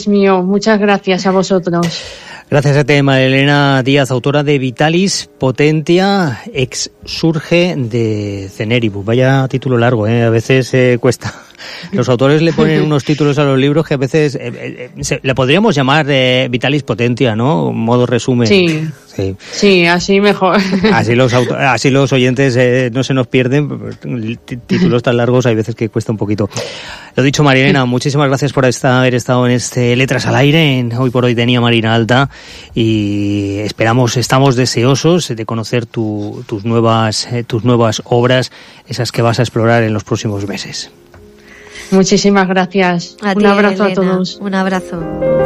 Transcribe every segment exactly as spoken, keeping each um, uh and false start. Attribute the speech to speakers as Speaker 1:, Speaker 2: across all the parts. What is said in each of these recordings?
Speaker 1: es mío. Muchas gracias a vosotros.
Speaker 2: Gracias a ti, María Elena Díaz, autora de Vitalis Potentia, exsurge de Ceneribus. Vaya título largo, ¿eh? A veces eh, cuesta. Los autores le ponen unos títulos a los libros que a veces eh, eh, se, le podríamos llamar eh, Vitalis Potentia, ¿no? Modo resumen.
Speaker 1: Sí, sí, sí, así mejor.
Speaker 2: Así los auto, así los oyentes eh, no se nos pierden. Títulos tan largos hay veces que cuesta un poquito. Lo dicho, María Elena, muchísimas gracias por estar, haber estado en este Letras al Aire, en Hoy por Hoy Denia Marina Alta, y esperamos, estamos deseosos de conocer tu, tus nuevas, eh, tus nuevas obras, esas que vas a explorar en los próximos meses.
Speaker 1: Muchísimas gracias.
Speaker 3: A
Speaker 1: Un
Speaker 3: ti,
Speaker 1: abrazo
Speaker 3: Elena.
Speaker 1: a todos.
Speaker 3: Un abrazo.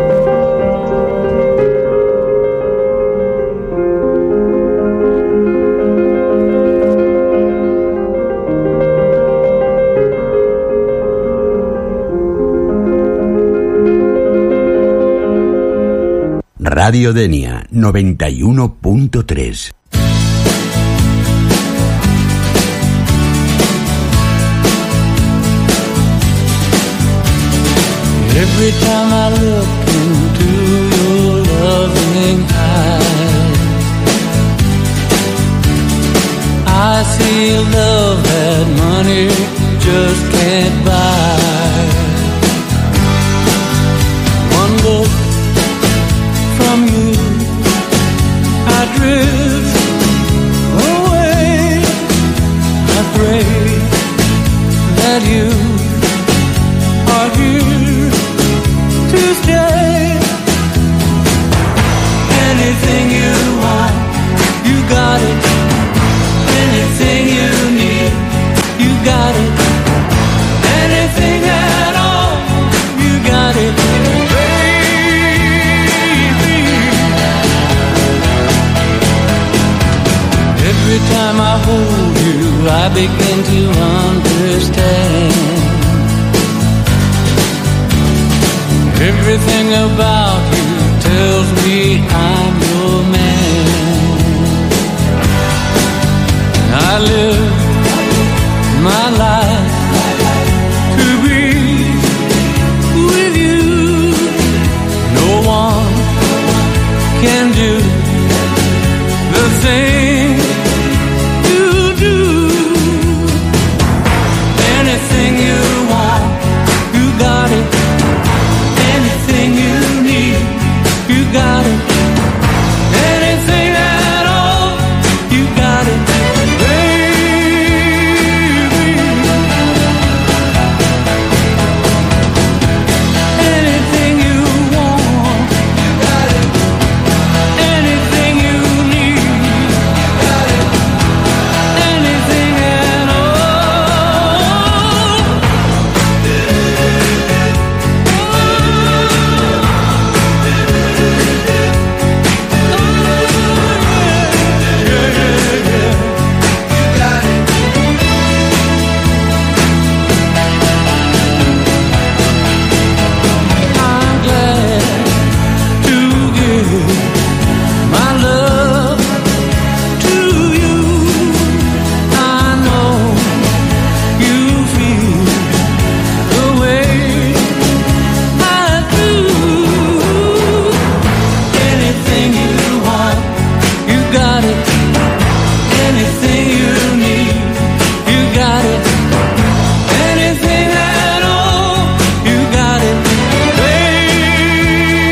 Speaker 4: Radio Denia noventa y uno punto tres.
Speaker 5: Every time I look into your loving eyes, I see a love that money just can't buy. One look from you, I drift away. I pray that you are here to stay. Anything you want, you got it. Anything you need, you got it. Anything at all, you got it. Every time I hold you, I begin to understand. Everything about you tells me I'm your man. I live my life to be with you. No one can do the thing you do. Anything you want, you got it. Anything you need, you got it. Anything at all, you got it, baby. Anything you want, you got it. Anything you need, you got it. Anything at all. I'm glad to give my love to you. I know you feel the way I do. Anything you want, you got it. Anything you need, you got it. Anything at all, you got it, baby.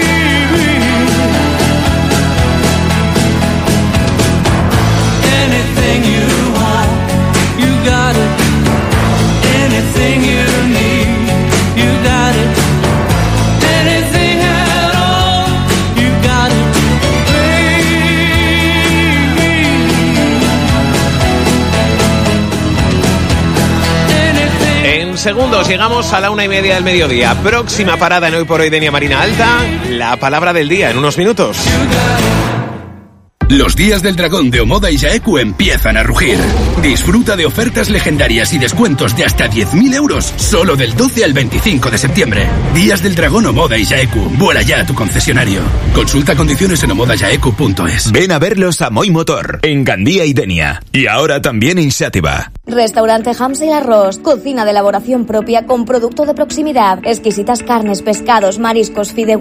Speaker 5: Anything you want, you got it. Anything you need, you got it. Anything at all, you got it, baby.
Speaker 6: En segundos llegamos a la una y media del mediodía. Próxima parada en Hoy por Hoy Denia Marina Alta. La palabra del día en unos minutos.
Speaker 4: Los días del dragón de Omoda y Jaeku empiezan a rugir. Disfruta de ofertas legendarias y descuentos de hasta diez mil euros solo del doce al veinticinco de septiembre. Días del dragón Omoda y Jaeku. Vuela ya a tu concesionario. Consulta condiciones en omoda jaeku punto es.
Speaker 7: Ven a verlos a Moi Motor, en Gandía y Denia. Y ahora también en Xàtiva.
Speaker 8: Restaurante Hamsel Arroz, cocina de elaboración propia con producto de proximidad, exquisitas carnes, pescados, mariscos, fideuá.